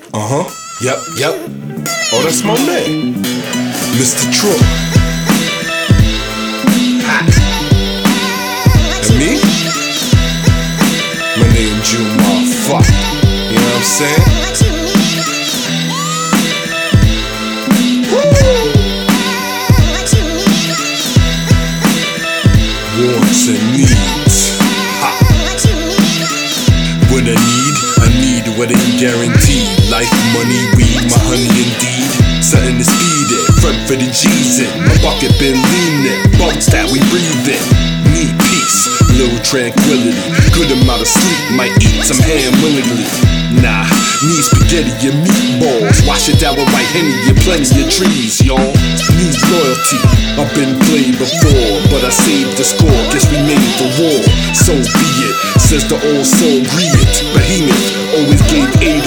Yep. Oh, that's my man, Mr. Trump. And me? My name Jumar Fuck. You know what I'm saying? Wants and needs. Ha. What I need what ain't guaranteed. Life, money, weed, my honey indeed. Something to speed it, front for the G's in. My bucket been leaning, bumps that we breathe in. Need peace, little tranquility. Good amount of sleep, might eat some ham willingly. Nah, need spaghetti and meatballs. Wash it down with white Henny and plenty of trees, y'all. Need loyalty, I've been played before, but I saved the score, guess we made the war. So be it, says the old soul, read it. Behemoth always gave aid